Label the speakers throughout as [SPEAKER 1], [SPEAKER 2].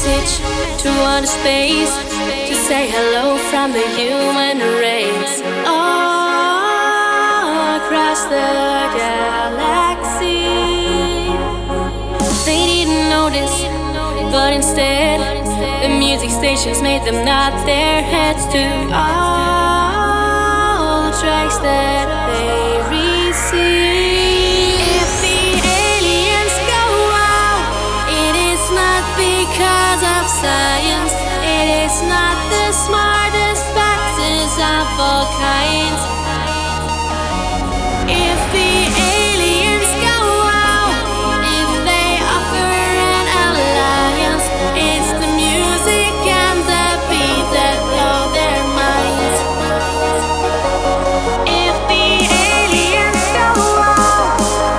[SPEAKER 1] message to outer space to say hello from the human race. All across the galaxy. They didn't notice, but instead, the music stations made them nod their heads to all the tracks that they receive. If the aliens go out, it is not because of science. It is not the smartest factors of all kinds. If the aliens go out, if they offer an alliance, it's the music and the beat that blow their minds. If the aliens go out,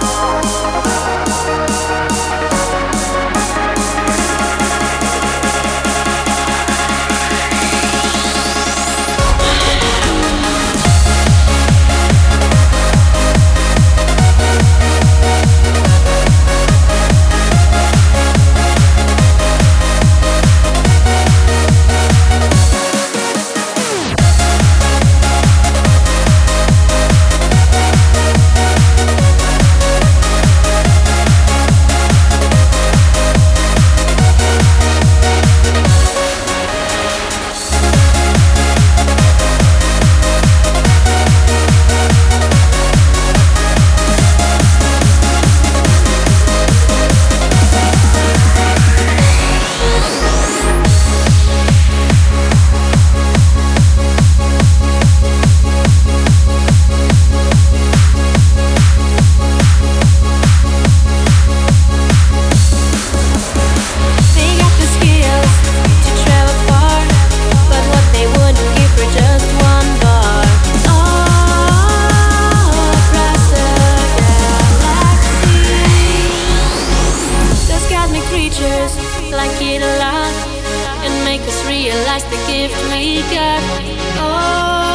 [SPEAKER 1] they got the skills to travel far, but what they wouldn't give for just one bar. All across the galaxy, those cosmic creatures like it a lot and make us realize the gift we got. Oh.